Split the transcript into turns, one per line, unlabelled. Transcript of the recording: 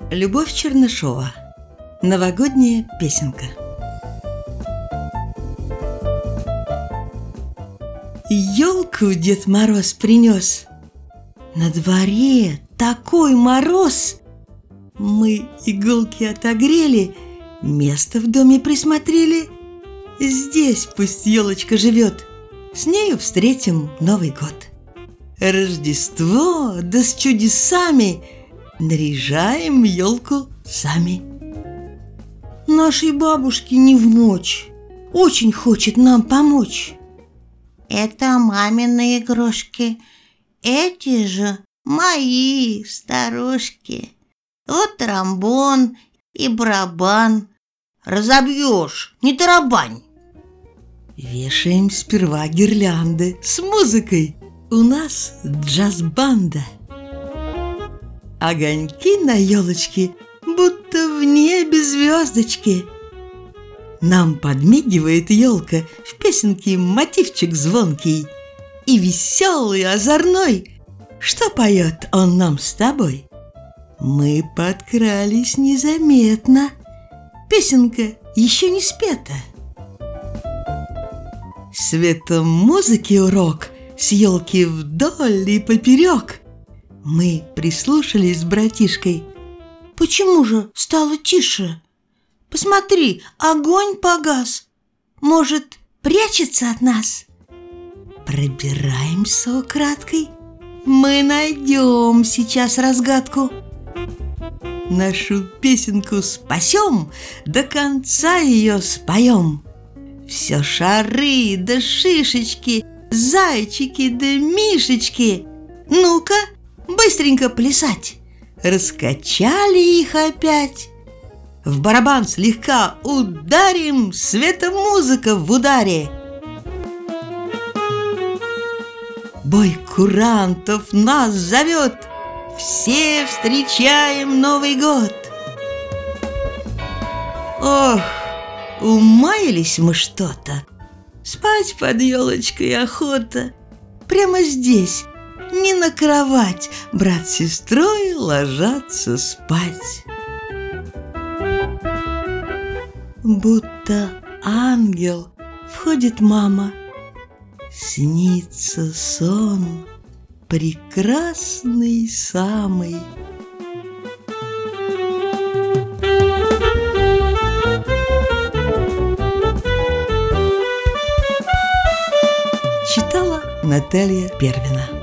Любовь Чернышова. Новогодняя песенка. Ёлку Дед Мороз принес. На дворе такой мороз. Мы иголки отогрели, место в доме присмотрели. Здесь пусть ёлочка живет, с нею встретим Новый год. Рождество, да с чудесами, наряжаем ёлку сами. Нашей бабушке не вмочь, очень хочет нам помочь.
Это мамины игрушки, эти же мои старушки. Вот тромбон и барабан. Разобьешь, не тарабань.
Вешаем сперва гирлянды с музыкой. У нас джаз-банда. Огоньки на елочке, будто в небе звездочки. Нам подмигивает елка, в песенке мотивчик звонкий и веселый, озорной. Что поет он нам с тобой? Мы подкрались незаметно, песенка еще не спета. Светом музыки урок, с елки вдоль и поперек. Мы прислушались с братишкой.
Почему же стало тише? Посмотри, огонь погас. Может, прячется от нас?
Пробираемся украдкой. Мы найдем сейчас разгадку. Нашу песенку спасем, до конца ее споем. Все шары да шишечки, зайчики да мишечки. Ну-ка, быстренько плясать. Раскачали их опять. В барабан слегка ударим, светомузыка в ударе. Бой курантов нас зовет, все встречаем Новый год. Ох, умаялись мы что-то. Спать под елочкой охота. Прямо здесь, не на кровать, брат с сестрой ложатся спать. Будто ангел входит мама. Снится сон прекрасный самый. Читала Наталья Первина.